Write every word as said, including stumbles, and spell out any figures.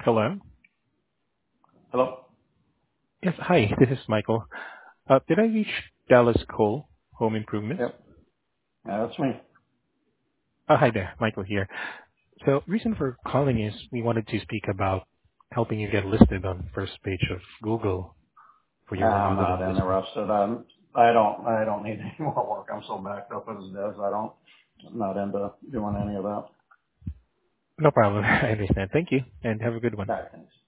Hello. Hello? Yes, hi. This is Michael. Uh, did I reach Dallas Cole Home Improvements? Yep. Yeah, that's me. Uh, hi there, Michael here. So, reason for calling is we wanted to speak about helping you get listed on first page of Google for Uh, your I'm not remodeling business. interested. I'm, I don't, I don't need any more work. I'm so backed up as it is. I don't, I'm not into doing any of that. No problem. I understand. Thank you, and have a good one. That things.